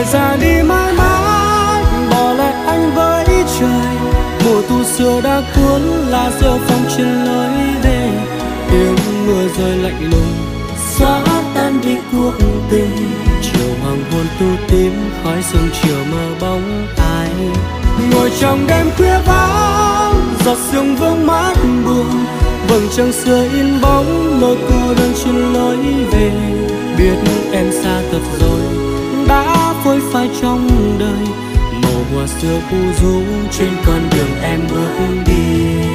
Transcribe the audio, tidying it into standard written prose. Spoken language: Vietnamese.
người ra đi mãi mãi, bỏ lại anh với trời. Mùa thu xưa đã cuốn lá rêu phong trên lối về, tiếng mưa rơi lạnh lùng xóa tan đi cuộc tình. Chiều hoàng hôn tu tím khói sương chiều mơ bóng ai, ngồi trong đêm khuya vắng giọt sương vương mắt buồn. Vầng trăng xưa in bóng nỗi cô đơn trên lối về, biết em xa thật rồi đã phôi phai trong đời. Màu hoa xưa u rũ trên con đường em bước đi.